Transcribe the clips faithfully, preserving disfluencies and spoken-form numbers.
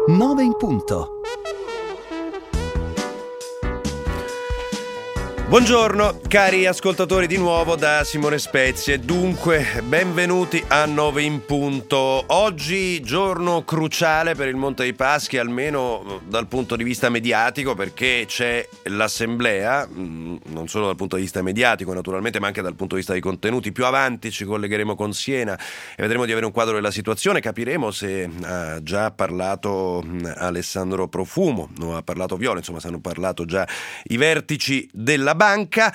nove in punto. Buongiorno cari ascoltatori, di nuovo da Simone Spezie. Dunque, benvenuti a nove in punto. Oggi giorno cruciale per il Monte dei Paschi, almeno dal punto di vista mediatico, perché c'è l'assemblea, non solo dal punto di vista mediatico naturalmente, ma anche dal punto di vista dei contenuti. Più avanti ci collegheremo con Siena e vedremo di avere un quadro della situazione, capiremo se ha già parlato Alessandro Profumo o ha parlato Viola, insomma se hanno parlato già i vertici della banca.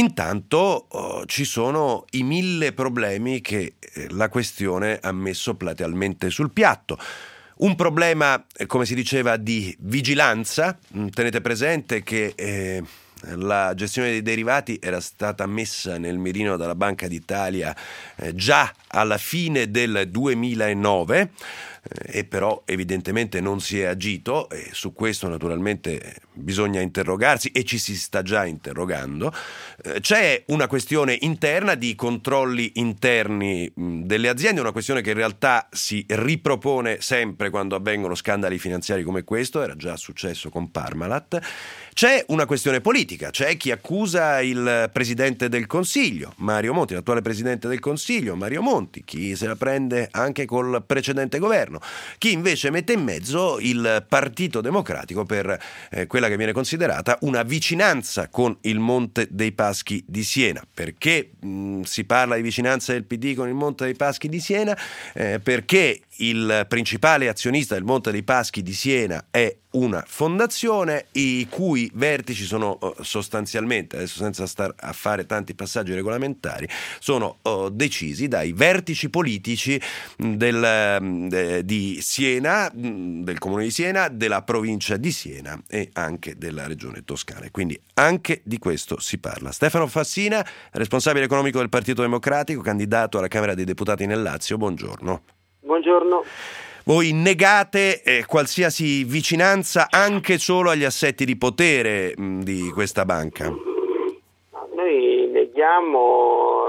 Intanto oh, ci sono i mille problemi che eh, la questione ha messo platealmente sul piatto. Un problema, eh, come si diceva, di vigilanza. Tenete presente che eh, la gestione dei derivati era stata messa nel mirino dalla Banca d'Italia eh, già alla fine del duemilanove, e però evidentemente non si è agito, e su questo naturalmente bisogna interrogarsi e ci si sta già interrogando. C'è una questione interna di controlli interni delle aziende, una questione che in realtà si ripropone sempre quando avvengono scandali finanziari come questo, era già successo con Parmalat. C'è una questione politica, c'è chi accusa il Presidente del Consiglio, Mario Monti, l'attuale Presidente del Consiglio, Mario Monti, chi se la prende anche col precedente governo, chi invece mette in mezzo il Partito Democratico per eh, quella che viene considerata una vicinanza con il Monte dei Paschi di Siena. Perché mh, si parla di vicinanza del P D con il Monte dei Paschi di Siena? Eh, perché il principale azionista del Monte dei Paschi di Siena è una fondazione i cui vertici sono uh, sostanzialmente, adesso senza star a fare tanti passaggi regolamentari, sono uh, decisi dai vertici politici del, uh, di Siena, del comune di Siena, della provincia di Siena e anche della regione Toscana. Quindi anche di questo si parla. Stefano Fassina, responsabile economico del Partito Democratico, candidato alla Camera dei Deputati nel Lazio, buongiorno. Buongiorno. Voi negate eh, qualsiasi vicinanza anche solo agli assetti di potere mh, di questa banca? Noi neghiamo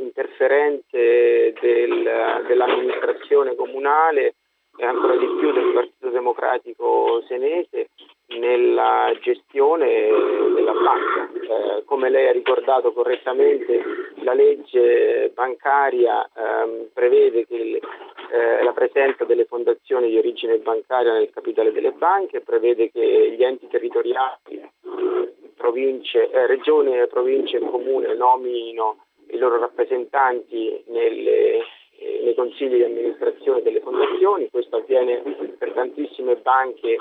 interferenze del, dell'amministrazione comunale e ancora di più del Partito Democratico senese nella gestione della banca. Eh, come lei ha ricordato correttamente, la legge bancaria ehm, prevede che il, eh, la presenza delle fondazioni di origine bancaria nel capitale delle banche, prevede che gli enti territoriali, province, eh, regioni, province e comune nominino i loro rappresentanti nelle nei consigli di amministrazione delle fondazioni. Questo avviene per tantissime banche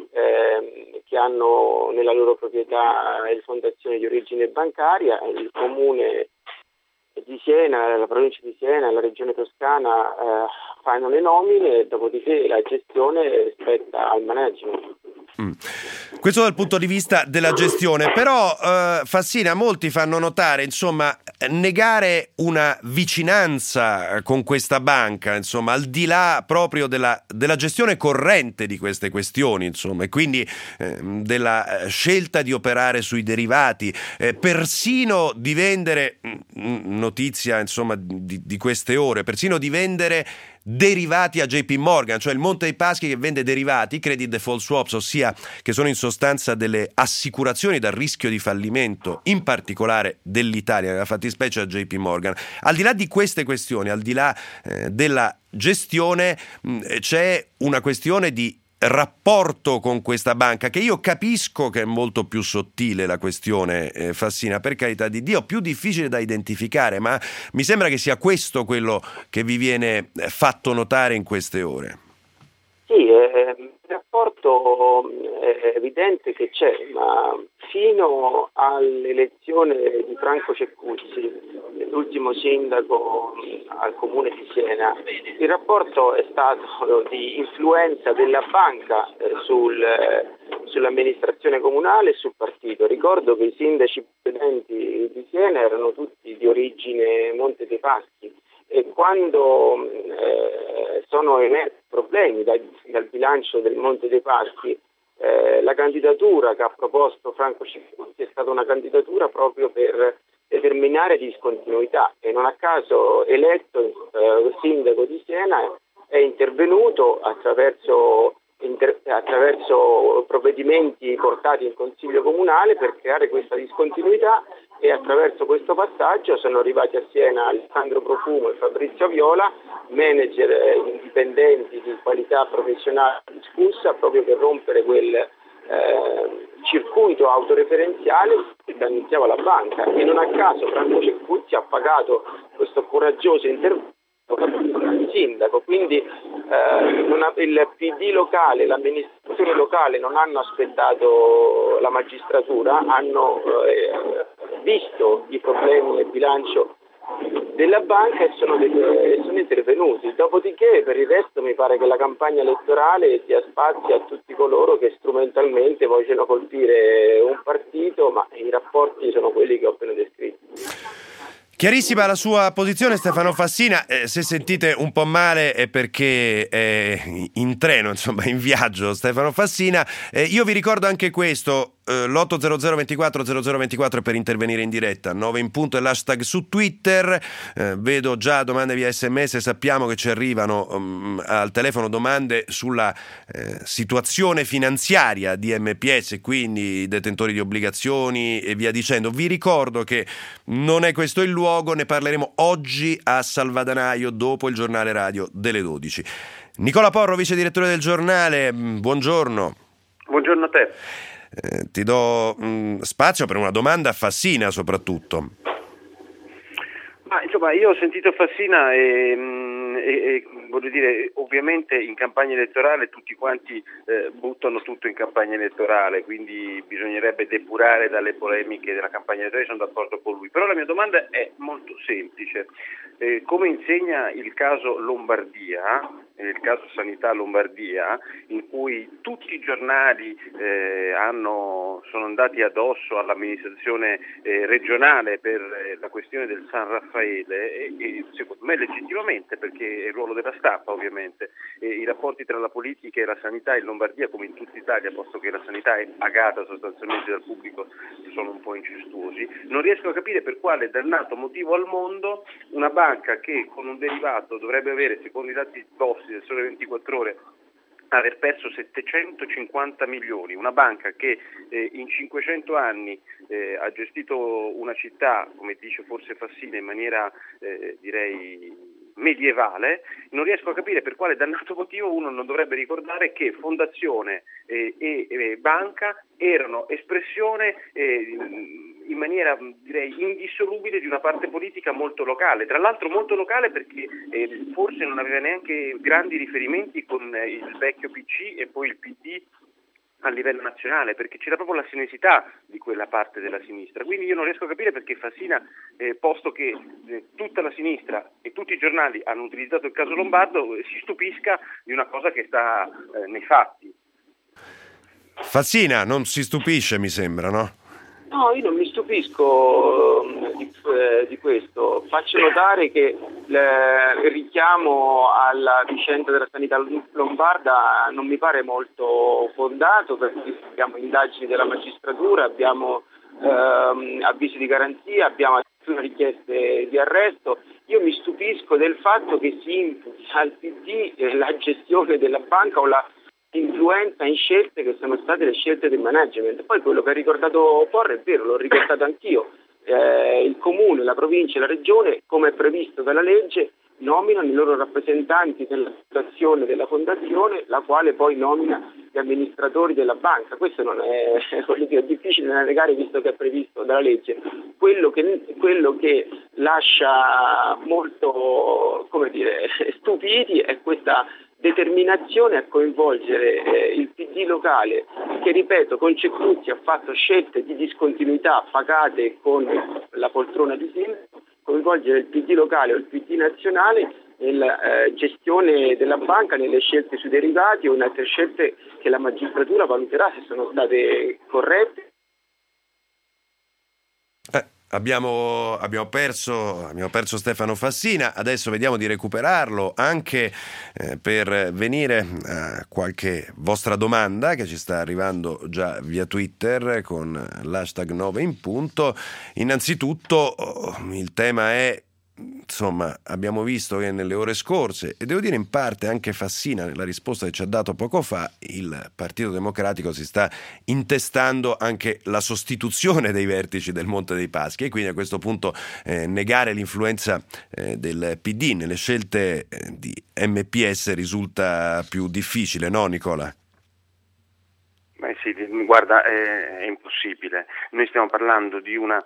eh, che hanno nella loro proprietà le fondazioni di origine bancaria. Il comune di Siena, la provincia di Siena e la regione Toscana eh, fanno le nomine, dopodiché la gestione spetta al management. Mm. Questo dal punto di vista della gestione, però eh, Fassina, molti fanno notare, insomma, negare una vicinanza con questa banca, insomma, al di là proprio della, della gestione corrente di queste questioni, insomma, e quindi eh, della scelta di operare sui derivati, eh, persino di vendere, notizia insomma di, di queste ore, persino di vendere derivati a J P Morgan, cioè il Monte dei Paschi che vende derivati, credit default swaps, ossia che sono in sostanza delle assicurazioni dal rischio di fallimento, in particolare dell'Italia, nella fattispecie a J P Morgan. Al di là di queste questioni, al di là eh, della gestione, mh, c'è una questione di rapporto con questa banca, che io capisco che è molto più sottile la questione, eh, Fassina, per carità di Dio, più difficile da identificare, ma mi sembra che sia questo quello che vi viene fatto notare in queste ore. Sì, eh, il rapporto è evidente che c'è, ma fino all'elezione di Franco Ceccuzzi, l'ultimo sindaco al comune di Siena, il rapporto è stato di influenza della banca eh, sul, eh, sull'amministrazione comunale e sul partito. Ricordo che i sindaci precedenti di Siena erano tutti di origine Monte dei Paschi, e quando eh, sono emersi problemi dal, dal bilancio del Monte dei Paschi, eh, la candidatura che ha proposto Franco Ceccuzzi è stata una candidatura proprio per determinare discontinuità, e non a caso eletto eh, sindaco di Siena è intervenuto attraverso inter- attraverso provvedimenti portati in Consiglio Comunale per creare questa discontinuità, e attraverso questo passaggio sono arrivati a Siena Alessandro Profumo e Fabrizio Viola, manager eh, indipendenti di qualità professionale discussa, proprio per rompere quel eh, circuito autoreferenziale che danneggiava la banca. E non a caso Franco Cecuzzi ha pagato questo coraggioso intervento il sindaco, quindi eh, non ha, il P D locale, l'amministrazione locale non hanno aspettato la magistratura, hanno eh, visto i problemi nel bilancio della banca e sono, de- sono intervenuti. Dopodiché per il resto mi pare che la campagna elettorale dia spazio a tutti coloro che strumentalmente vogliono colpire un partito, ma i rapporti sono quelli che ho appena descritto. Chiarissima la sua posizione, Stefano Fassina. Eh, se sentite un po' male è perché è in treno, insomma in viaggio Stefano Fassina. Eh, io vi ricordo anche questo, eh, l'otto zero zero ventiquattro zero zero ventiquattro è per intervenire in diretta, nove in punto è l'hashtag su Twitter. Eh, vedo già domande via sms, sappiamo che ci arrivano um, al telefono domande sulla eh, situazione finanziaria di M P S, quindi detentori di obbligazioni e via dicendo. Vi ricordo che non è questo il luogo, ne parleremo oggi a Salvadanaio dopo il giornale radio delle dodici. Nicola Porro, vice direttore del giornale, buongiorno. Buongiorno a te. Eh, ti do mh, spazio per una domanda a Fassina soprattutto. Ma insomma, io ho sentito Fassina e, e, e voglio dire, ovviamente in campagna elettorale tutti quanti eh, buttano tutto in campagna elettorale, quindi bisognerebbe depurare dalle polemiche della campagna elettorale, sono d'accordo con lui. Però la mia domanda è molto semplice. Eh, come insegna il caso Lombardia, eh, il caso Sanità Lombardia, in cui tutti i giornali eh, hanno, sono andati addosso all'amministrazione eh, regionale per eh, la questione del San Raffaele, e, e secondo me legittimamente, perché è il ruolo della stampa ovviamente, e i rapporti tra la politica e la sanità in Lombardia, come in tutta Italia, posto che la sanità è pagata sostanzialmente dal pubblico, sono un po' incestuosi. Non riesco a capire per quale dannato motivo al mondo una banca che con un derivato dovrebbe avere, secondo i dati vostri del Sole ventiquattro Ore, aver perso settecentocinquanta milioni, una banca che eh, in cinquecento anni eh, ha gestito una città, come dice forse Fassina, in maniera eh, direi medievale. Non riesco a capire per quale dannato motivo uno non dovrebbe ricordare che fondazione eh, e, e banca erano espressione eh, in maniera direi indissolubile di una parte politica molto locale, tra l'altro molto locale perché eh, forse non aveva neanche grandi riferimenti con eh, il vecchio P C e poi il P D a livello nazionale, perché c'era proprio la sinesità di quella parte della sinistra. Quindi io non riesco a capire perché Fassina, eh, posto che eh, tutta la sinistra e tutti i giornali hanno utilizzato il caso Lombardo, eh, si stupisca di una cosa che sta eh, nei fatti. Fassina non si stupisce, mi sembra, no? No, io non mi stupisco di, eh, di questo. Faccio notare che il richiamo alla vicenda della sanità lombarda non mi pare molto fondato, perché abbiamo indagini della magistratura, abbiamo ehm, avvisi di garanzia, abbiamo addirittura richieste di arresto. Io mi stupisco del fatto che si imputi al P D la gestione della banca o la influenza in scelte che sono state le scelte del management. Poi quello che ha ricordato Porro è vero, l'ho ricordato anch'io. Eh, il comune, la provincia e la regione, come è previsto dalla legge, nominano i loro rappresentanti nella situazione della fondazione, la quale poi nomina gli amministratori della banca. Questo non è, è difficile da negare visto che è previsto dalla legge. Quello che, quello che lascia molto, come dire, stupiti è questa determinazione a coinvolgere eh, il P D locale, che ripeto con Cecuzzi ha fatto scelte di discontinuità pagate con la poltrona di sindaco, coinvolgere il P D locale o il P D nazionale nella eh, gestione della banca, nelle scelte sui derivati o in altre scelte che la magistratura valuterà se sono state corrette. Eh. Abbiamo, abbiamo, perso, abbiamo perso Stefano Fassina, adesso vediamo di recuperarlo anche eh, per venire a qualche vostra domanda che ci sta arrivando già via Twitter con l'hashtag nove in punto. Innanzitutto oh, il tema è insomma, abbiamo visto che nelle ore scorse, e devo dire in parte anche Fassina nella risposta che ci ha dato poco fa, il Partito Democratico si sta intestando anche la sostituzione dei vertici del Monte dei Paschi, e quindi a questo punto eh, negare l'influenza eh, del P D nelle scelte eh, di M P S risulta più difficile, no Nicola? Beh sì, guarda, è, è impossibile. Noi stiamo parlando di una...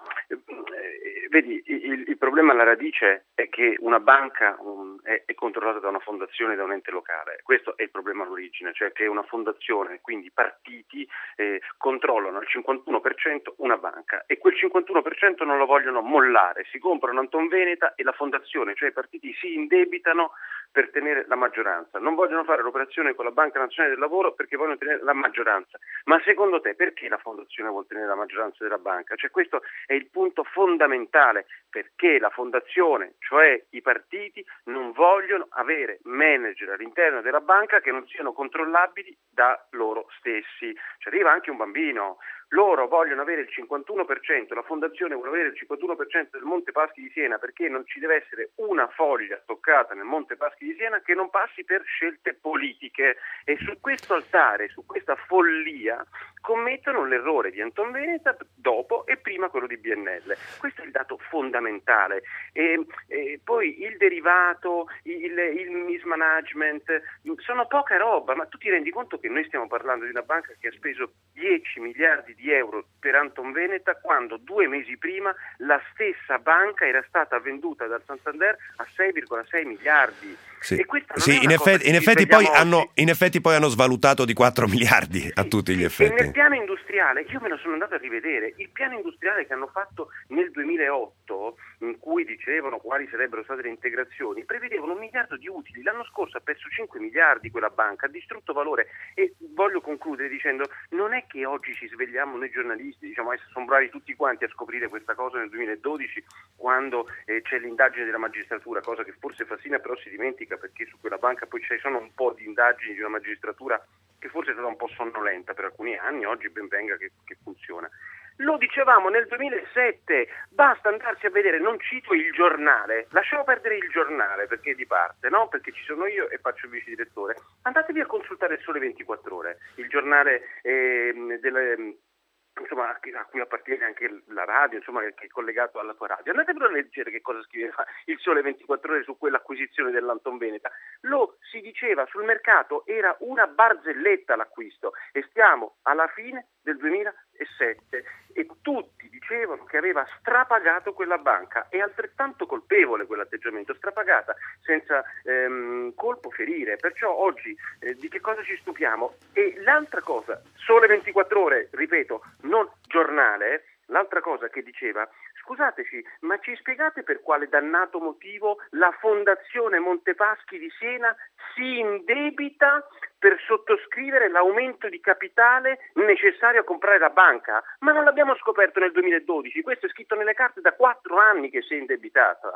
Eh, vedi, il, il problema alla radice è che una banca um, è, è controllata da una fondazione, da un ente locale. Questo è il problema all'origine, cioè che una fondazione, quindi partiti, eh, controllano al cinquantuno per cento una banca, e quel cinquantuno per cento non lo vogliono mollare. Si comprano Antonveneta e la fondazione, cioè i partiti, si indebitano per tenere la maggioranza. Non vogliono fare l'operazione con la Banca Nazionale del Lavoro perché vogliono tenere la maggioranza. Ma secondo te perché la fondazione vuole tenere la maggioranza della banca? Cioè questo è il punto fondamentale, perché la fondazione, cioè i partiti, non vogliono avere manager all'interno della banca che non siano controllabili da loro stessi. Ci arriva anche un bambino. Loro vogliono avere il cinquantuno per cento, la fondazione vuole avere il cinquantuno per cento del Monte Paschi di Siena, perché non ci deve essere una foglia toccata nel Monte Paschi di Siena che non passi per scelte politiche, e su questo altare, su questa follia, commettono l'errore di Antonveneta dopo e prima quello di B N L. Questo è il dato fondamentale. E, e poi il derivato, il, il mismanagement, sono poca roba, ma tu ti rendi conto che noi stiamo parlando di una banca che ha speso dieci miliardi di euro per Antonveneta, quando due mesi prima la stessa banca era stata venduta dal Santander a sei virgola sei miliardi. Sì, e questa non sì è in, effetti, in, effetti poi hanno, in effetti poi hanno svalutato di quattro miliardi a tutti gli effetti. E nel piano industriale, io me lo sono andato a rivedere, il piano industriale che hanno fatto nel duemilaotto, in cui dicevano quali sarebbero state le integrazioni, prevedevano un miliardo di utili. L'anno scorso ha perso cinque miliardi quella banca, ha distrutto valore. E voglio concludere dicendo, non è che oggi ci svegliamo noi giornalisti, diciamo, sono bravi tutti quanti a scoprire questa cosa nel duemiladodici, quando eh, c'è l'indagine della magistratura, cosa che forse Fassina però si dimentica, perché su quella banca poi ci sono un po' di indagini di una magistratura che forse è stata un po' sonnolenta per alcuni anni, oggi ben venga che, che funziona. Lo dicevamo nel duemilasette, basta andarsi a vedere, non cito il giornale, lasciamo perdere il giornale perché è di parte, no? Perché ci sono io e faccio il vice direttore. Andatevi a consultare il Sole ventiquattro Ore, il giornale eh, delle... insomma, a cui appartiene anche la radio, insomma, che è collegato alla tua radio. Andatevelo a leggere che cosa scriveva il Sole ventiquattro Ore su quell'acquisizione dell'Antonveneta. Lo si diceva sul mercato, era una barzelletta l'acquisto, e stiamo alla fine del duemilasette e tutti dicevano che aveva strapagato quella banca. È altrettanto colpevole quell'atteggiamento, strapagata senza ehm, colpo ferire. Perciò oggi eh, di che cosa ci stupiamo? E l'altra cosa, Sole ventiquattro Ore, ripeto, non giornale, l'altra cosa che diceva: scusateci, ma ci spiegate per quale dannato motivo la Fondazione Montepaschi di Siena si indebita per sottoscrivere l'aumento di capitale necessario a comprare la banca? Ma non l'abbiamo scoperto nel duemiladodici, questo è scritto nelle carte da quattro anni che si è indebitata.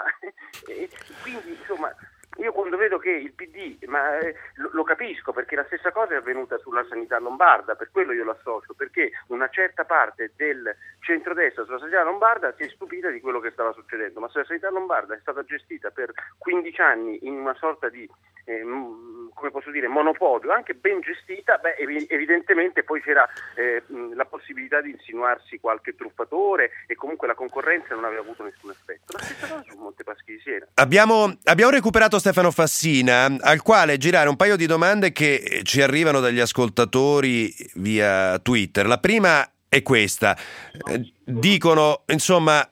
E quindi, insomma, io quando vedo che il P D, ma eh, lo, lo capisco, perché la stessa cosa è avvenuta sulla sanità lombarda, per quello io l'associo, perché una certa parte del centrodestra sulla sanità lombarda si è stupita di quello che stava succedendo, ma se la sanità lombarda è stata gestita per quindici anni in una sorta di, eh, come posso dire, monopolio, anche ben gestita, beh, ev- evidentemente poi c'era eh, la possibilità di insinuarsi qualche truffatore, e comunque la concorrenza non aveva avuto nessun effetto. La stessa cosa su Montepaschi di Siena. Abbiamo, abbiamo recuperato Stefano Fassina, al quale girare un paio di domande che ci arrivano dagli ascoltatori via Twitter. La prima è questa. Eh, dicono, insomma,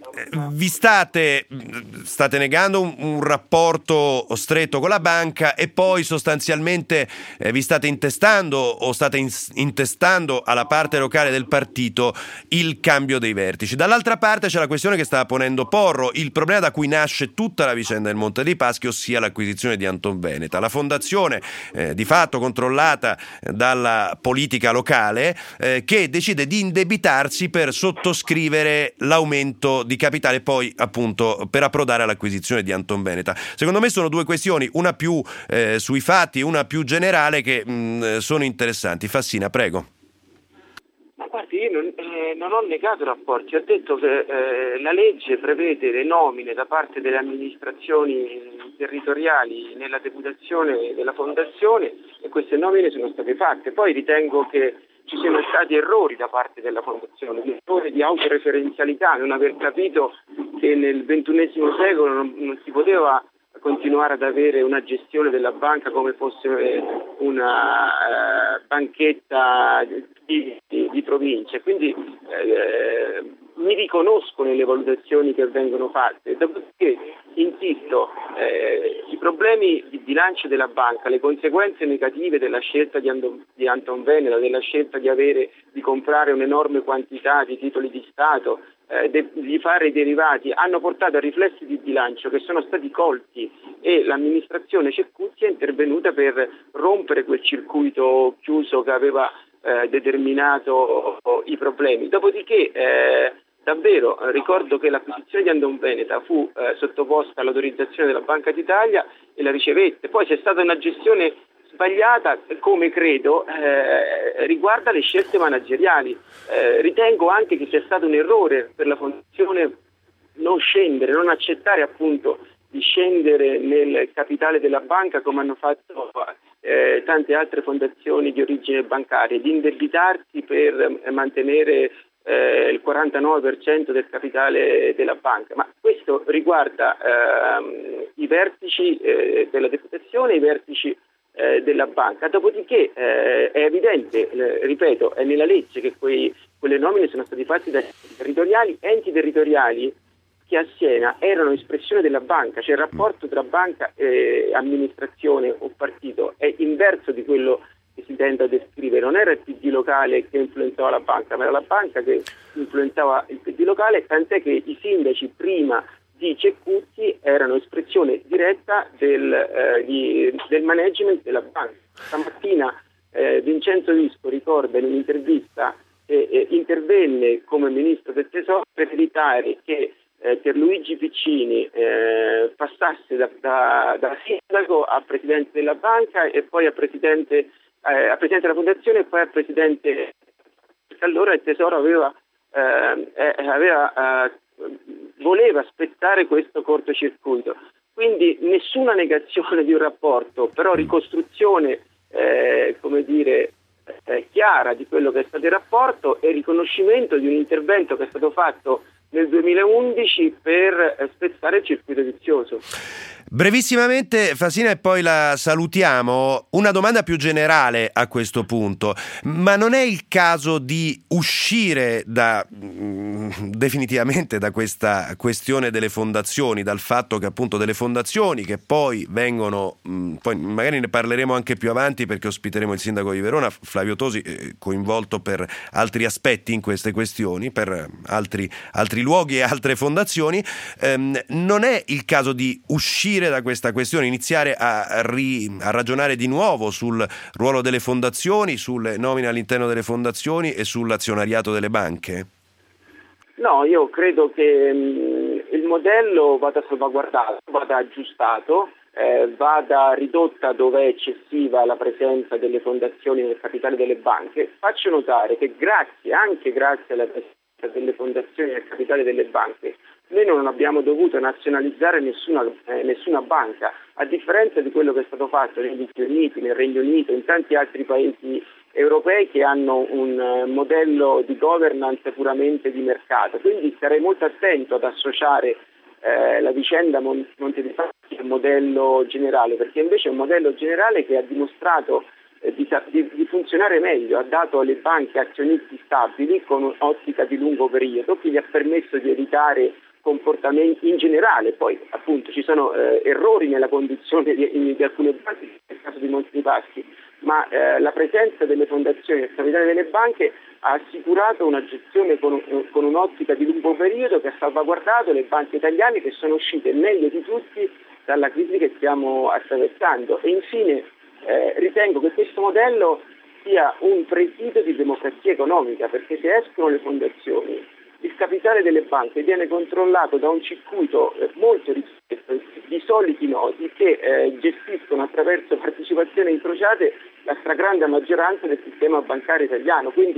vi state, state negando un, un rapporto stretto con la banca, e poi sostanzialmente eh, vi state intestando o state in, intestando alla parte locale del partito il cambio dei vertici. Dall'altra parte c'è la questione che stava ponendo Porro, il problema da cui nasce tutta la vicenda del Monte dei Paschi, ossia l'acquisizione di Antonveneta. La fondazione eh, di fatto controllata dalla politica locale eh, che decide di indebitarsi per sottoscrivere l'aumento di capitale, poi appunto per approdare all'acquisizione di Antonveneta. Secondo me sono due questioni, una più eh, sui fatti, una più generale, che mh, sono interessanti. Fassina, prego. Ma guardi, io non, eh, non ho negato rapporti, ho detto che eh, la legge prevede le nomine da parte delle amministrazioni territoriali nella deputazione della fondazione e queste nomine sono state fatte. Poi ritengo che ci siano stati errori da parte della fondazione, l'errore di autoreferenzialità, non aver capito che nel ventunesimo secolo non, non si poteva continuare ad avere una gestione della banca come fosse una uh, banchetta di, di, di province, quindi eh, mi riconosco nelle valutazioni che vengono fatte. Dopodiché, insisto, eh, i problemi di bilancio della banca, le conseguenze negative della scelta di, Andon, di Anton Veneta, della scelta di avere di comprare un'enorme quantità di titoli di Stato, eh, de, di fare i derivati, hanno portato a riflessi di bilancio che sono stati colti e l'amministrazione Ceccutti è intervenuta per rompere quel circuito chiuso che aveva eh, determinato i problemi. Dopodiché eh, davvero ricordo che l'acquisizione di Anton Veneta fu eh, sottoposta all'autorizzazione della Banca d'Italia e la ricevette. Poi c'è stata una gestione sbagliata, come credo, eh, riguarda le scelte manageriali. Eh, ritengo anche che sia stato un errore per la fondazione non scendere, non accettare appunto di scendere nel capitale della banca come hanno fatto eh, tante altre fondazioni di origine bancaria, di indebitarsi per eh, mantenere eh, il quarantanove per cento del capitale della banca. Ma questo riguarda eh, i vertici eh, della deputazione e i vertici eh, della banca. Dopodiché eh, è evidente, eh, ripeto, è nella legge che quei, quelle nomine sono state fatte da enti territoriali, enti territoriali che a Siena erano espressione della banca, cioè il rapporto tra banca e amministrazione o partito è inverso di quello che si tenta a descrivere. Non era il P D locale che influenzava la banca, ma era la banca che influenzava il P D locale, tant'è che i sindaci prima di Ceccutti erano espressione diretta del, eh, di, del management della banca. Stamattina eh, Vincenzo Visco ricorda in un'intervista che eh, intervenne come ministro del Tesoro per evitare che Eh, Pierluigi Piccini eh, passasse da, da, da sindaco a presidente della banca e poi a presidente, eh, a presidente della fondazione e poi a presidente. Allora il Tesoro aveva, eh, eh, aveva eh, voleva aspettare questo cortocircuito. Quindi nessuna negazione di un rapporto, però ricostruzione eh, come dire eh, chiara di quello che è stato il rapporto e riconoscimento di un intervento che è stato fatto nel duemilaundici per spezzare il circuito vizioso. Brevissimamente, Fasina, e poi la salutiamo. Una domanda più generale a questo punto, ma non è il caso di uscire da mh, definitivamente da questa questione delle fondazioni, dal fatto che appunto delle fondazioni che poi vengono, mh, poi magari ne parleremo anche più avanti perché ospiteremo il sindaco di Verona, Flavio Tosi, eh, coinvolto per altri aspetti in queste questioni, per altri, altri luoghi e altre fondazioni, ehm, non è il caso di uscire da questa questione, iniziare a, ri, a ragionare di nuovo sul ruolo delle fondazioni, sulle nomine all'interno delle fondazioni e sull'azionariato delle banche? No, io credo che mh, il modello vada salvaguardato, vada aggiustato, eh, vada ridotta dove è eccessiva la presenza delle fondazioni nel capitale delle banche. Faccio notare che grazie, anche grazie alla presenza delle fondazioni nel capitale delle banche, noi non abbiamo dovuto nazionalizzare nessuna, eh, nessuna banca, a differenza di quello che è stato fatto negli Stati Uniti, nel Regno Unito, in tanti altri paesi europei che hanno un uh, modello di governance puramente di mercato. Quindi sarei molto attento ad associare eh, la vicenda Mon- Monte dei Paschi al modello generale, perché invece è un modello generale che ha dimostrato eh, di, di, di funzionare meglio, ha dato alle banche azionisti stabili con un'ottica di lungo periodo, che gli ha permesso di evitare comportamenti in generale. Poi appunto ci sono eh, errori nella conduzione di, di alcune banche, nel caso di Monte dei Paschi, ma eh, la presenza delle fondazioni nel capitale delle banche ha assicurato una gestione con, con un'ottica di lungo periodo che ha salvaguardato le banche italiane, che sono uscite meglio di tutti dalla crisi che stiamo attraversando. E infine eh, ritengo che questo modello sia un presidio di democrazia economica, perché se escono le fondazioni il capitale delle banche viene controllato da un circuito eh, molto ristretto di soliti noti che eh, gestiscono attraverso partecipazioni incrociate la stragrande maggioranza del sistema bancario italiano. Quindi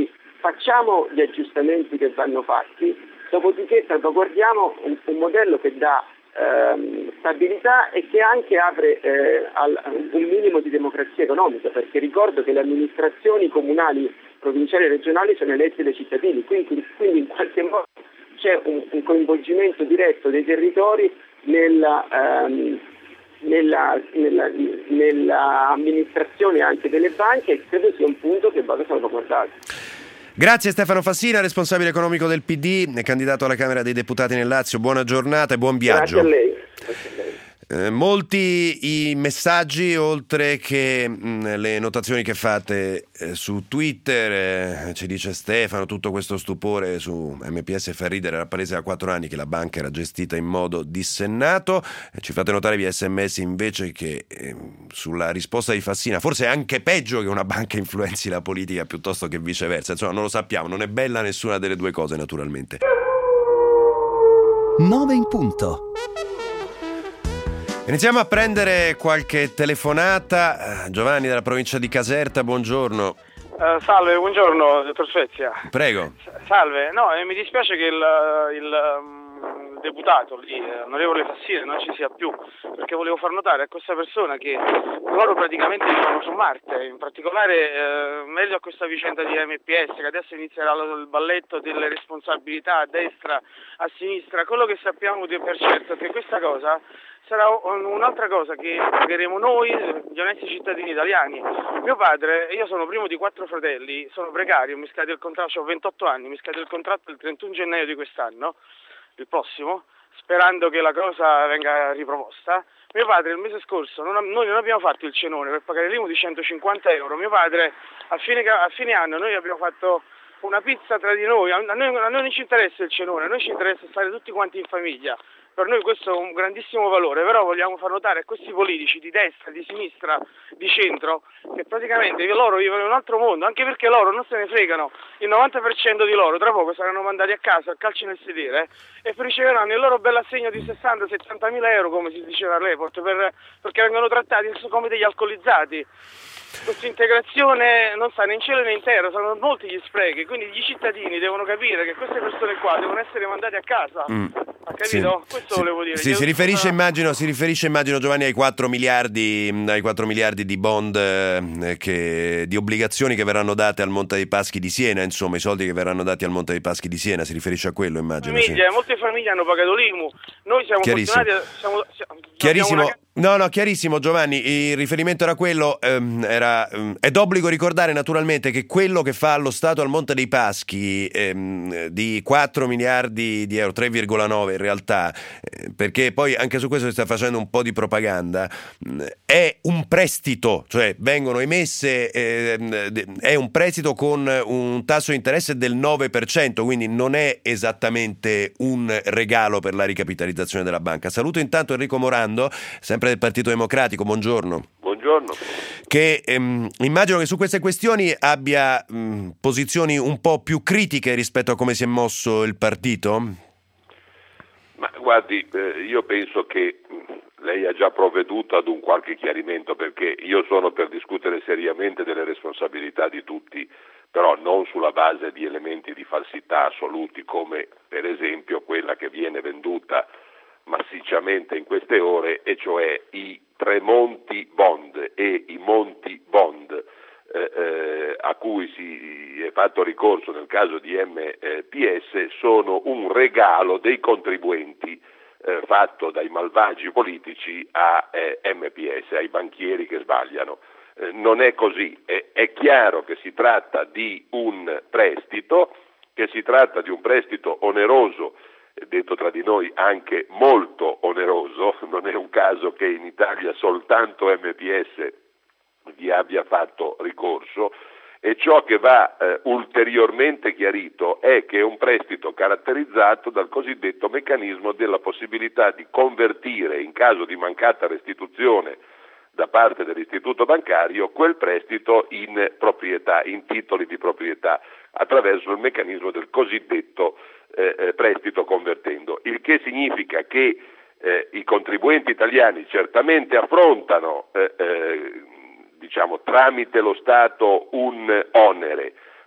facciamo gli aggiustamenti che vanno fatti, dopodiché salvaguardiamo un, un modello che dà ehm, stabilità e che anche apre eh, al, un minimo di democrazia economica, perché ricordo che le amministrazioni comunali, provinciali e regionali sono elette dai cittadini, quindi, quindi in qualche modo c'è un, un coinvolgimento diretto dei territori nella, ehm, nella, nella, nella amministrazione anche delle banche, e credo sia un punto che va salvaguardato. Grazie Stefano Fassina, responsabile economico del P D, candidato alla Camera dei Deputati nel Lazio. Buona giornata e buon viaggio. Grazie a lei. Grazie a lei. Eh, molti i messaggi, oltre che mh, le notazioni che fate eh, su Twitter. Eh, ci dice Stefano, tutto questo stupore su M P S fa ridere, era palese da quattro anni che la banca era gestita in modo dissennato. Eh, ci fate notare via sms invece che eh, sulla risposta di Fassina forse è anche peggio che una banca influenzi la politica piuttosto che viceversa. Insomma, non lo sappiamo, non è bella nessuna delle due cose naturalmente. nove in punto. Iniziamo a prendere qualche telefonata. Giovanni dalla provincia di Caserta, buongiorno. Uh, salve, buongiorno dottor Spezia. Prego. Salve, no, eh, mi dispiace che il, il um, deputato lì, onorevole Fassina, non ci sia più, perché volevo far notare a questa persona che loro praticamente vivono su Marte, in particolare eh, meglio a questa vicenda di M P S, che adesso inizierà il balletto delle responsabilità a destra, a sinistra. Quello che sappiamo di per certo è che questa cosa sarà un'altra cosa che pagheremo noi, gli onesti cittadini italiani. Mio padre, io sono primo di quattro fratelli, sono precario, mi scade il contratto, ho ventotto anni, mi scade il contratto il trentuno gennaio di quest'anno, il prossimo, sperando che la cosa venga riproposta. Mio padre il mese scorso, non, noi non abbiamo fatto il cenone per pagare l'I M U di centocinquanta euro, mio padre a fine, a fine anno noi abbiamo fatto una pizza tra di noi, a noi, a noi non ci interessa il cenone, a noi ci interessa stare tutti quanti in famiglia. Per noi questo è un grandissimo valore, però vogliamo far notare a questi politici di destra, di sinistra, di centro, che praticamente loro vivono in un altro mondo, anche perché loro non se ne fregano, il novanta per cento di loro tra poco saranno mandati a casa a calci nel sedere e riceveranno il loro bel assegno di sessanta settanta mila euro, come si diceva all'Eport, per, perché vengono trattati come degli alcolizzati. Questa integrazione non sta né in cielo né in terra, sono molti gli sprechi, quindi gli cittadini devono capire che queste persone qua devono essere mandate a casa. Mm. Ha capito? Sì. Questo sì. volevo dire. Sì, si riferisce immagino, si riferisce immagino Giovanni ai quattro miliardi ai quattro miliardi di bond eh, che, di obbligazioni che verranno date al Monte dei Paschi di Siena, insomma, i soldi che verranno dati al Monte dei Paschi di Siena, si riferisce a quello, immagino. Famiglie, sì. Molte famiglie hanno pagato l'I M U. Noi siamo Chiarissimo. fortunati, siamo, siamo, Chiarissimo. una... No, no, chiarissimo Giovanni, il riferimento era quello, ehm, era, ehm, è d'obbligo ricordare naturalmente che quello che fa lo Stato al Monte dei Paschi ehm, di quattro miliardi di euro, tre virgola nove in realtà, eh, perché poi anche su questo si sta facendo un po' di propaganda, mh, è un prestito, cioè vengono emesse, eh, è un prestito con un tasso di interesse del nove per cento, quindi non è esattamente un regalo per la ricapitalizzazione della banca. Saluto intanto Enrico Morando, sempre del Partito Democratico, buongiorno. Buongiorno. Che ehm, immagino che su queste questioni abbia mh, posizioni un po' più critiche rispetto a come si è mosso il partito? Ma guardi, eh, io penso che lei ha già provveduto ad un qualche chiarimento, perché io sono per discutere seriamente delle responsabilità di tutti, però non sulla base di elementi di falsità assoluti, come per esempio quella che viene venduta massicciamente in queste ore, e cioè i Tremonti Bond e i Monti Bond eh, eh, a cui si è fatto ricorso nel caso di M P S sono un regalo dei contribuenti eh, fatto dai malvagi politici a eh, M P S, ai banchieri che sbagliano. Eh, non è così, è, è chiaro che si tratta di un prestito, che si tratta di un prestito oneroso, detto tra di noi anche molto oneroso. Non è un caso che in Italia soltanto M P S vi abbia fatto ricorso, e ciò che va eh, ulteriormente chiarito è che è un prestito caratterizzato dal cosiddetto meccanismo della possibilità di convertire, in caso di mancata restituzione da parte dell'istituto bancario, quel prestito in proprietà, in titoli di proprietà, attraverso il meccanismo del cosiddetto eh, prestito convertendo, il che significa che eh, i contribuenti italiani certamente affrontano eh, eh, diciamo tramite lo Stato un onere,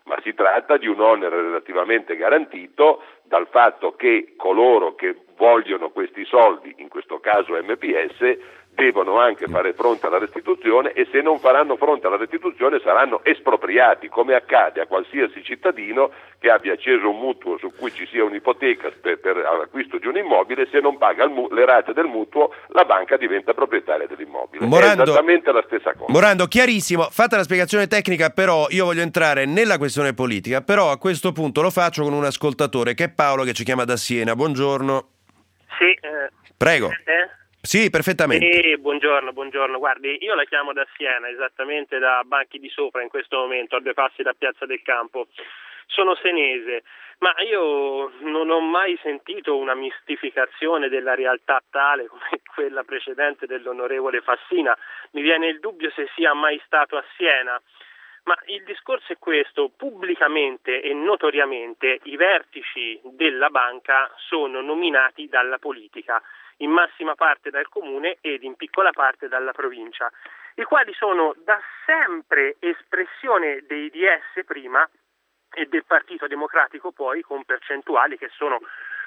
ma si tratta di un onere relativamente garantito dal fatto che coloro che vogliono questi soldi, in questo caso M P S, devono anche fare fronte alla restituzione, e se non faranno fronte alla restituzione saranno espropriati, come accade a qualsiasi cittadino che abbia acceso un mutuo su cui ci sia un'ipoteca per, per l'acquisto di un immobile. Se non paga il mu- le rate del mutuo, la banca diventa proprietaria dell'immobile. Morando, è esattamente la stessa cosa. Morando, chiarissimo, fatta la spiegazione tecnica, però io voglio entrare nella questione politica, però a questo punto lo faccio con un ascoltatore che è Paolo, che ci chiama da Siena. Buongiorno. Sì, eh, prego. eh? Sì, perfettamente. Sì, buongiorno, buongiorno. Guardi, io la chiamo da Siena, esattamente da Banchi di Sopra in questo momento, a due passi da Piazza del Campo. Sono senese, ma io non ho mai sentito una mistificazione della realtà tale come quella precedente dell'onorevole Fassina. Mi viene il dubbio se sia mai stato a Siena. Ma il discorso è questo: pubblicamente e notoriamente i vertici della banca sono nominati dalla politica, in massima parte dal comune ed in piccola parte dalla provincia, i quali sono da sempre espressione dei D S prima e del Partito Democratico poi, con percentuali che sono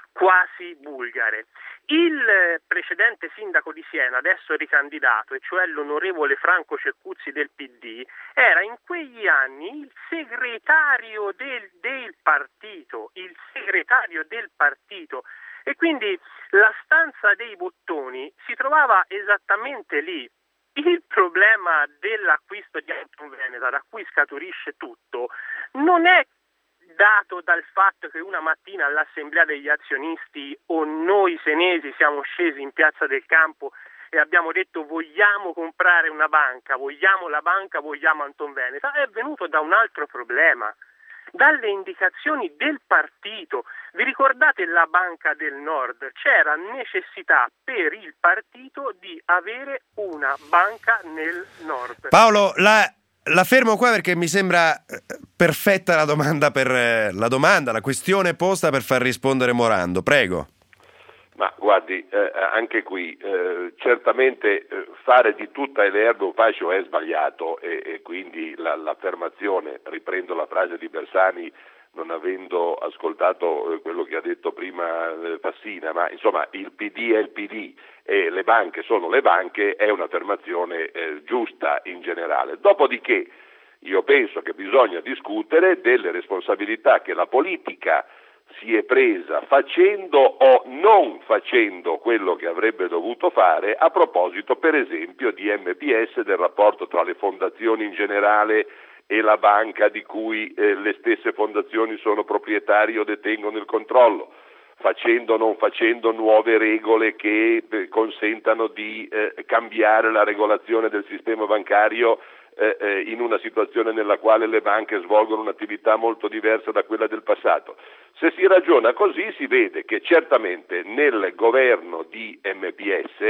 quasi bulgare. Il precedente sindaco di Siena, adesso ricandidato, e cioè l'onorevole Franco Ceccuzzi del P D, era in quegli anni il segretario del, del partito, il segretario del partito, e quindi la stanza dei bottoni si trovava esattamente lì. Il problema dell'acquisto di Anton Veneta, da cui scaturisce tutto, non è dato dal fatto che una mattina all'assemblea degli azionisti o noi senesi siamo scesi in Piazza del Campo e abbiamo detto vogliamo comprare una banca, vogliamo la banca, vogliamo Anton Veneta. È venuto da un altro problema, dalle indicazioni del partito. Vi ricordate la Banca del Nord? C'era necessità per il partito di avere una banca nel Nord. Paolo, la, la fermo qua perché mi sembra perfetta la domanda per la domanda, la questione posta per far rispondere Morando. Prego. Ma guardi, eh, anche qui eh, certamente eh, fare di tutta l'erba un fascio è sbagliato, e, e quindi la, l'affermazione, riprendo la frase di Bersani, non avendo ascoltato eh, quello che ha detto prima eh, Fassina, ma insomma il P D è il P D e le banche sono le banche, è un'affermazione eh, giusta in generale. Dopodiché io penso che bisogna discutere delle responsabilità che la politica si è presa facendo o non facendo quello che avrebbe dovuto fare a proposito per esempio di M P S, del rapporto tra le fondazioni in generale e la banca di cui eh, le stesse fondazioni sono proprietarie o detengono il controllo, facendo o non facendo nuove regole che eh, consentano di eh, cambiare la regolazione del sistema bancario eh, eh, in una situazione nella quale le banche svolgono un'attività molto diversa da quella del passato. Se si ragiona così si vede che certamente nel governo di M P S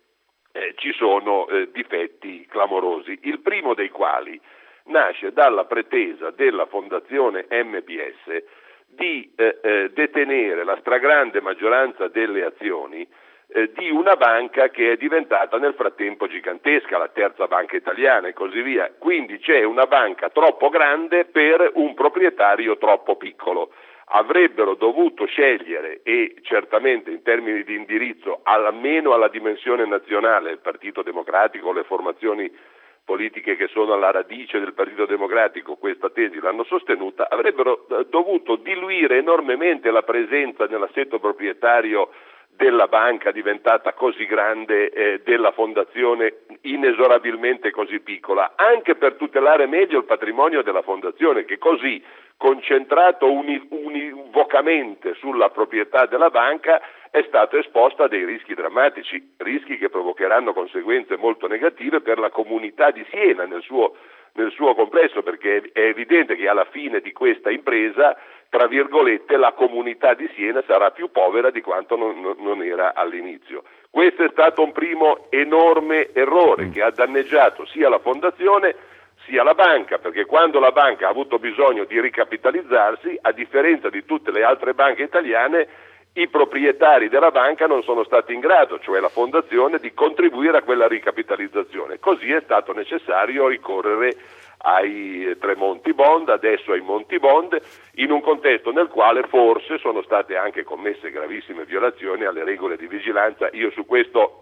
eh, ci sono eh, difetti clamorosi, il primo dei quali nasce dalla pretesa della fondazione M P S di eh, eh, detenere la stragrande maggioranza delle azioni eh, di una banca che è diventata nel frattempo gigantesca, la terza banca italiana e così via. Quindi c'è una banca troppo grande per un proprietario troppo piccolo. Avrebbero dovuto scegliere, e certamente in termini di indirizzo, almeno alla dimensione nazionale, il Partito Democratico, le formazioni politiche che sono alla radice del Partito Democratico, questa tesi l'hanno sostenuta, avrebbero dovuto diluire enormemente la presenza nell'assetto proprietario della banca diventata così grande, eh, della fondazione inesorabilmente così piccola, anche per tutelare meglio il patrimonio della fondazione, che così concentrato uni- univocamente sulla proprietà della banca è stato esposto a dei rischi drammatici, rischi che provocheranno conseguenze molto negative per la comunità di Siena nel suo, nel suo complesso, perché è evidente che alla fine di questa impresa, tra virgolette, la comunità di Siena sarà più povera di quanto non, non era all'inizio. Questo è stato un primo enorme errore che ha danneggiato sia la fondazione sia la banca, perché quando la banca ha avuto bisogno di ricapitalizzarsi, a differenza di tutte le altre banche italiane, i proprietari della banca non sono stati in grado, cioè la fondazione, di contribuire a quella ricapitalizzazione. Così è stato necessario ricorrere ai Tremonti Bond, adesso ai Monti Bond, in un contesto nel quale forse sono state anche commesse gravissime violazioni alle regole di vigilanza. Io su questo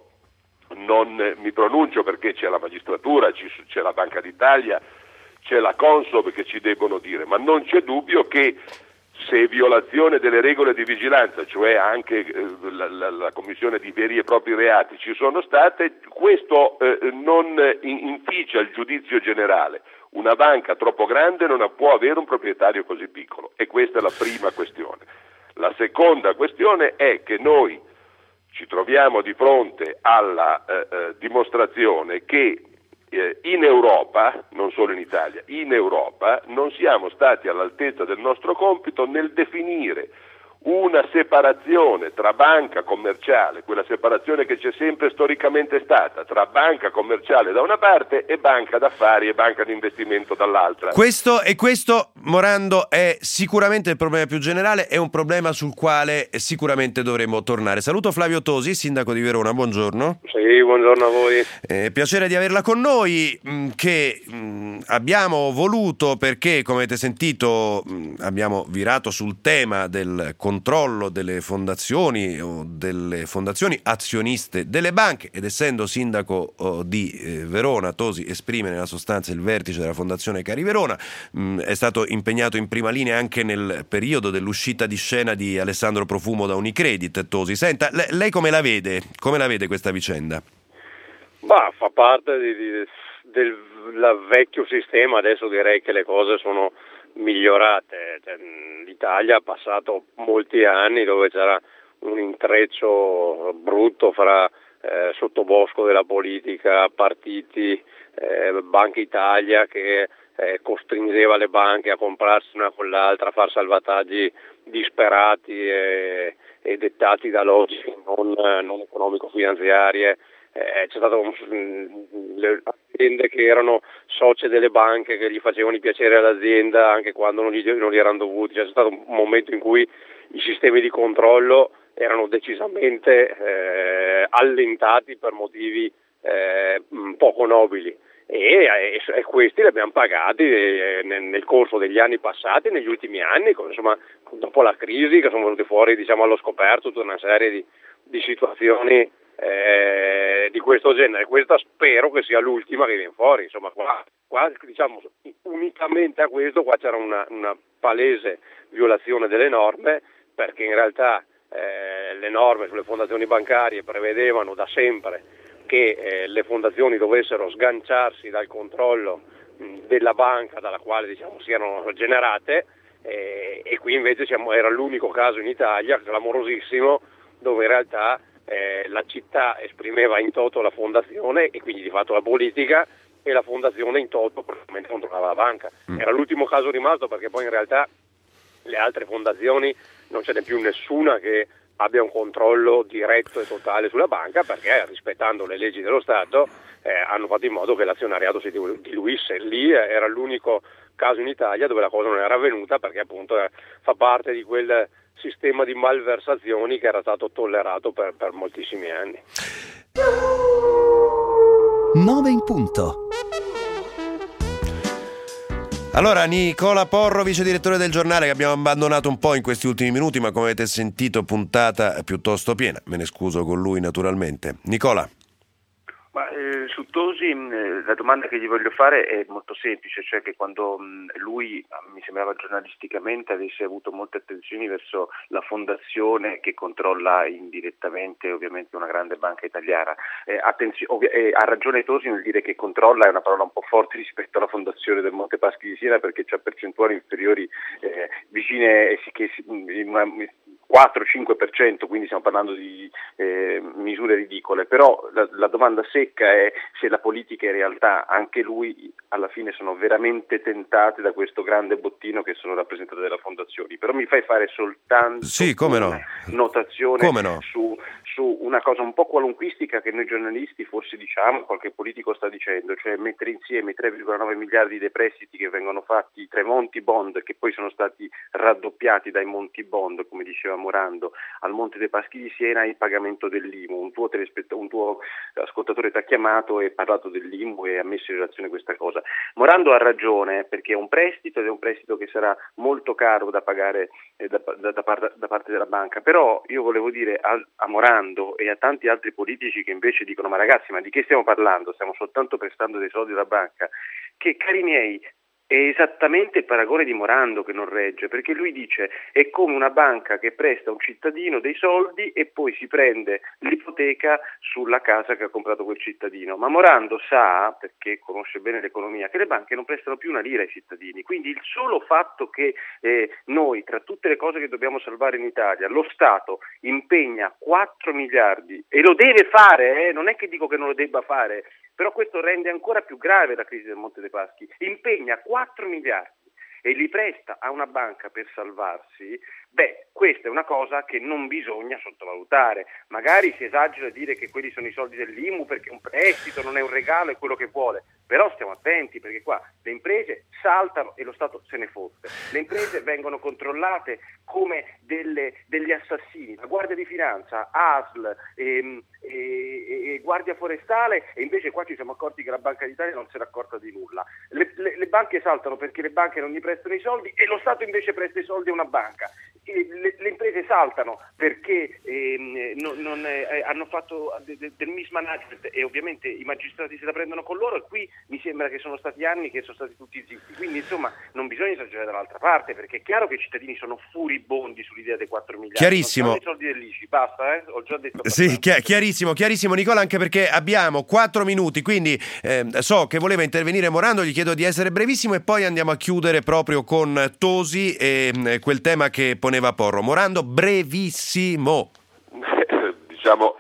non mi pronuncio perché c'è la magistratura, c'è la Banca d'Italia, c'è la Consob che ci debbono dire, ma non c'è dubbio che se violazione delle regole di vigilanza, cioè anche eh, la, la, la commissione di veri e propri reati ci sono state, questo eh, non inficia il giudizio generale. Una banca troppo grande non può avere un proprietario così piccolo, e questa è la prima questione. La seconda questione è che noi ci troviamo di fronte alla eh, eh, dimostrazione che eh, in Europa, non solo in Italia, in Europa non siamo stati all'altezza del nostro compito nel definire una separazione tra banca commerciale, quella separazione che c'è sempre storicamente stata, tra banca commerciale da una parte e banca d'affari e banca di investimento dall'altra. Questo e questo, Morando, è sicuramente il problema più generale, è un problema sul quale sicuramente dovremo tornare. Saluto Flavio Tosi, sindaco di Verona, buongiorno. Sì, buongiorno a voi. Eh, piacere di averla con noi, mh, che mh, abbiamo voluto perché, come avete sentito, mh, abbiamo virato sul tema del controllo delle fondazioni o delle fondazioni azioniste delle banche, ed essendo sindaco oh, di eh, Verona, Tosi esprime nella sostanza il vertice della Fondazione Cari Verona, mh, è stato impegnato in prima linea anche nel periodo dell'uscita di scena di Alessandro Profumo da Unicredit. Tosi, senta, lei, lei come la vede? Come la vede questa vicenda? Bah, fa parte di, di, del la vecchio sistema, adesso direi che le cose sono migliorate. L'Italia ha passato molti anni dove c'era un intreccio brutto fra eh, sottobosco della politica, partiti, eh, Banca Italia che eh, costringeva le banche a comprarsi una con l'altra, a far salvataggi disperati e, e dettati da logiche non, non economico-finanziarie. Eh, c'è stato um, le aziende che erano socie delle banche che gli facevano i piaceri all'azienda anche quando non gli, non gli erano dovuti. C'è stato un momento in cui i sistemi di controllo erano decisamente eh, allentati per motivi eh, poco nobili e, e, e questi li abbiamo pagati eh, nel, nel corso degli anni passati, negli ultimi anni, insomma, dopo la crisi, che sono venute fuori, diciamo, allo scoperto tutta una serie di, di situazioni Eh, di questo genere. Questa spero che sia l'ultima che viene fuori, insomma qua, qua diciamo unicamente a questo qua c'era una, una palese violazione delle norme, perché in realtà eh, le norme sulle fondazioni bancarie prevedevano da sempre che eh, le fondazioni dovessero sganciarsi dal controllo mh, della banca dalla quale, diciamo, si erano generate eh, e qui invece siamo, era l'unico caso in Italia, clamorosissimo, dove in realtà Eh, la città esprimeva in toto la fondazione e quindi di fatto la politica, e la fondazione in toto praticamente controllava la banca. Mm. Era l'ultimo caso rimasto, perché poi in realtà le altre fondazioni non ce n'è più nessuna che abbia un controllo diretto e totale sulla banca, perché rispettando le leggi dello Stato eh, hanno fatto in modo che l'azionariato si diluisse. Lì eh, era l'unico caso in Italia dove la cosa non era avvenuta, perché appunto eh, fa parte di quel sistema di malversazioni che era stato tollerato per, per moltissimi anni. nove in punto. Allora, Nicola Porro, vice direttore del Giornale, che abbiamo abbandonato un po' in questi ultimi minuti, ma come avete sentito puntata piuttosto piena, me ne scuso con lui naturalmente. Nicola. Ma, eh, su Tosi eh, la domanda che gli voglio fare è molto semplice, cioè che quando mh, lui, mi sembrava giornalisticamente, avesse avuto molte attenzioni verso la fondazione che controlla indirettamente ovviamente una grande banca italiana, eh, attenzio- ovvi- eh, ha ragione Tosi nel dire che controlla è una parola un po' forte rispetto alla fondazione del Monte Paschi di Siena, perché c'ha percentuali inferiori eh, vicine eh, che si, in una, quattro cinque per cento, quindi stiamo parlando di eh, misure ridicole, però la, la domanda secca è se la politica in realtà, anche lui, alla fine sono veramente tentate da questo grande bottino che sono rappresentate dalle fondazioni. Però mi fai fare soltanto sì, come no. una notazione come no. su, su una cosa un po' qualunquistica che noi giornalisti forse diciamo, qualche politico sta dicendo, cioè mettere insieme i tre virgola nove miliardi dei prestiti che vengono fatti, i tre Monti Bond, che poi sono stati raddoppiati dai Monti Bond, come diceva Morando, al Monte dei Paschi di Siena, il pagamento dell'I M U. Un tuo, telespett- un tuo ascoltatore ti ha chiamato e parlato dell'I M U e ha messo in relazione questa cosa. Morando ha ragione, perché è un prestito ed è un prestito che sarà molto caro da pagare eh, da, da, da, par- da parte della banca, però io volevo dire a, a Morando e a tanti altri politici che invece dicono ma ragazzi, ma di che stiamo parlando? Stiamo soltanto prestando dei soldi alla banca, che cari miei è esattamente il paragone di Morando che non regge, perché lui dice è come una banca che presta a un cittadino dei soldi e poi si prende l'ipoteca sulla casa che ha comprato quel cittadino, ma Morando sa, perché conosce bene l'economia, che le banche non prestano più una lira ai cittadini, quindi il solo fatto che eh, noi, tra tutte le cose che dobbiamo salvare in Italia, lo Stato impegna quattro miliardi e lo deve fare, eh, non è che dico che non lo debba fare, però questo rende ancora più grave la crisi del Monte dei Paschi, impegna quattro miliardi e li presta a una banca per salvarsi, beh, questa è una cosa che non bisogna sottovalutare. Magari si esagera a dire che quelli sono i soldi dell'I M U perché è un prestito, non è un regalo, è quello che vuole, però stiamo attenti perché qua le imprese saltano e lo Stato se ne fotte. Le imprese vengono controllate come delle, degli assassini, la Guardia di Finanza, A S L e, e, e Guardia Forestale, e invece qua ci siamo accorti che la Banca d'Italia non si era accorta di nulla. Le, le, le banche saltano perché le banche non gli prestano i soldi e lo Stato invece presta i soldi a una banca. Le, le imprese saltano perché eh, non, non, eh, hanno fatto de, de, del mismanagement e ovviamente i magistrati se la prendono con loro, e qui mi sembra che sono stati anni che sono stati tutti zitti, quindi insomma non bisogna esagerare dall'altra parte, perché è chiaro che i cittadini sono furibondi sull'idea dei quattro miliardi. Chiarissimo. Non sono i soldi dell'I C I, basta, eh? Ho già detto. Sì, chi- chiarissimo, chiarissimo Nicola, anche perché abbiamo quattro minuti, quindi eh, so che voleva intervenire Morando, gli chiedo di essere brevissimo e poi andiamo a chiudere proprio con Tosi e eh, quel tema che poneva Porro. Morando, brevissimo. Diciamo,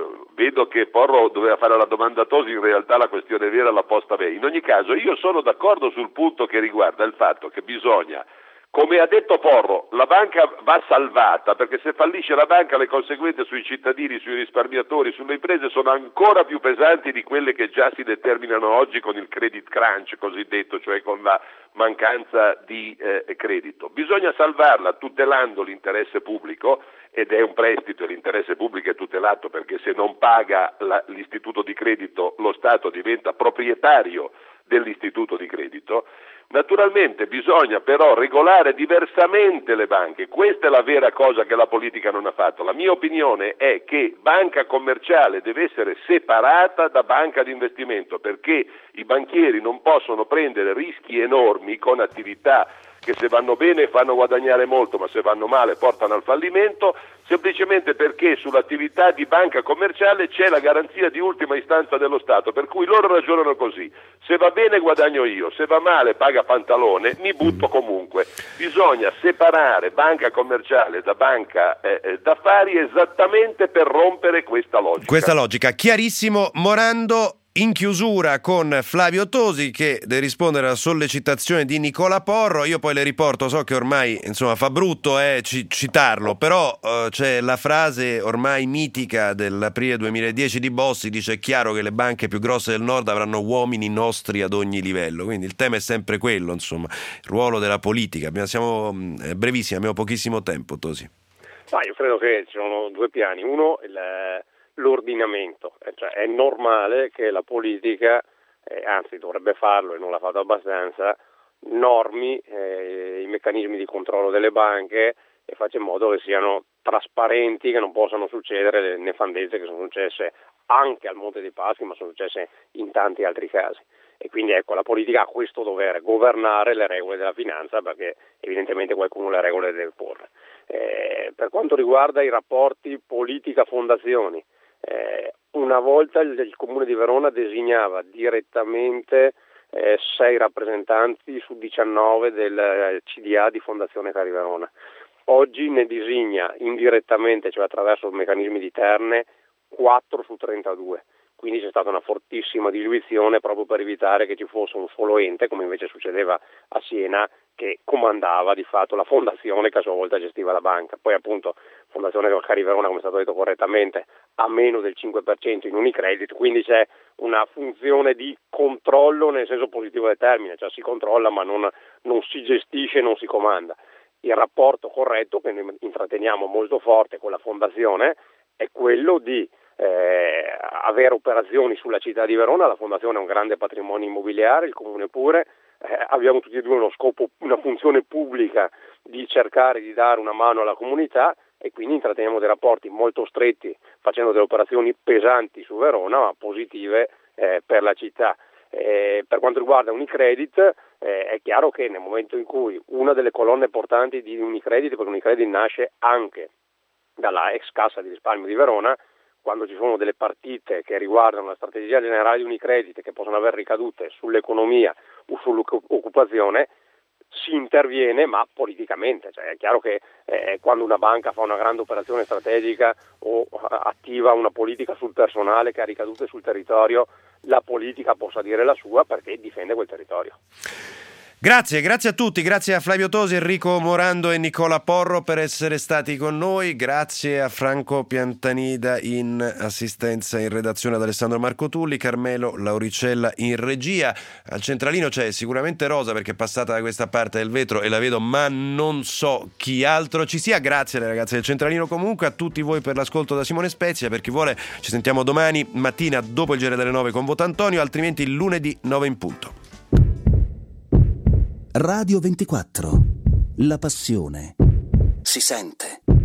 vedo che Porro doveva fare la domanda a Tosi, in realtà la questione vera l'ha posta a me. In ogni caso io sono d'accordo sul punto che riguarda il fatto che bisogna, come ha detto Porro, la banca va salvata, perché se fallisce la banca le conseguenze sui cittadini, sui risparmiatori, sulle imprese sono ancora più pesanti di quelle che già si determinano oggi con il credit crunch cosiddetto, cioè con la mancanza di eh, credito. Bisogna salvarla tutelando l'interesse pubblico, ed è un prestito e l'interesse pubblico è tutelato perché se non paga la, l'istituto di credito lo Stato diventa proprietario dell'istituto di credito. Naturalmente bisogna però regolare diversamente le banche, questa è la vera cosa che la politica non ha fatto. La mia opinione è che banca commerciale deve essere separata da banca di investimento, perché i banchieri non possono prendere rischi enormi con attività che se vanno bene fanno guadagnare molto, ma se vanno male portano al fallimento, semplicemente perché sull'attività di banca commerciale c'è la garanzia di ultima istanza dello Stato, per cui loro ragionano così: se va bene guadagno io, se va male paga Pantalone, mi butto comunque. Bisogna separare banca commerciale da banca eh, d'affari esattamente per rompere questa logica. Questa logica, chiarissimo. Morando, in chiusura con Flavio Tosi che deve rispondere alla sollecitazione di Nicola Porro. Io poi le riporto, so che ormai insomma fa brutto eh, c- citarlo, però eh, c'è la frase ormai mitica dell'aprile duemiladieci di Bossi, dice: è chiaro che le banche più grosse del nord avranno uomini nostri ad ogni livello. Quindi il tema è sempre quello, insomma, il ruolo della politica. Abbiamo, siamo eh, brevissimi, abbiamo pochissimo tempo, Tosi. No, io credo che ci sono due piani. Uno, il l'ordinamento, cioè è normale che la politica, eh, anzi dovrebbe farlo e non l'ha fatto abbastanza, normi eh, i meccanismi di controllo delle banche e faccia in modo che siano trasparenti, che non possano succedere le nefandezze che sono successe anche al Monte dei Paschi, ma sono successe in tanti altri casi. E quindi ecco, la politica ha questo dovere, governare le regole della finanza, perché evidentemente qualcuno le regole deve porre. Eh, per quanto riguarda i rapporti politica-fondazioni, Eh, una volta il, il Comune di Verona designava direttamente eh, sei rappresentanti su diciannove del eh, C D A di Fondazione Cari Verona. Oggi ne designa indirettamente, cioè attraverso meccanismi di terne, quattro su trentadue. Quindi c'è stata una fortissima diluizione proprio per evitare che ci fosse un solo ente, come invece succedeva a Siena, che comandava di fatto la fondazione che a sua volta gestiva la banca. Poi appunto Fondazione Roccari Verona, come è stato detto correttamente, ha meno del cinque per cento in Unicredit, quindi c'è una funzione di controllo nel senso positivo del termine, cioè si controlla ma non, non si gestisce, non si comanda. Il rapporto corretto che noi intratteniamo molto forte con la Fondazione è quello di eh, avere operazioni sulla città di Verona. La Fondazione ha un grande patrimonio immobiliare, il Comune pure. Eh, abbiamo tutti e due uno scopo, una funzione pubblica di cercare di dare una mano alla comunità e quindi intratteniamo dei rapporti molto stretti facendo delle operazioni pesanti su Verona ma positive eh, per la città. Eh, per quanto riguarda Unicredit eh, è chiaro che nel momento in cui una delle colonne portanti di Unicredit, perché Unicredit nasce anche dalla ex Cassa di Risparmio di Verona, quando ci sono delle partite che riguardano la strategia generale di Unicredit che possono avere ricadute sull'economia o sull'occupazione, si interviene ma politicamente, cioè è chiaro che eh, quando una banca fa una grande operazione strategica o attiva una politica sul personale che ha ricadute sul territorio, la politica possa dire la sua perché difende quel territorio. Grazie, grazie a tutti, grazie a Flavio Tosi, Enrico Morando e Nicola Porro per essere stati con noi, grazie a Franco Piantanida in assistenza in redazione, ad Alessandro Marcotulli, Carmelo Lauricella in regia. Al centralino c'è sicuramente Rosa perché è passata da questa parte del vetro e la vedo, ma non so chi altro ci sia. Grazie alle ragazze del centralino, comunque a tutti voi per l'ascolto da Simone Spezia. Per chi vuole ci sentiamo domani mattina dopo il giro delle nove con Voto Antonio, altrimenti lunedì nove in punto. Radio ventiquattro. La passione si sente.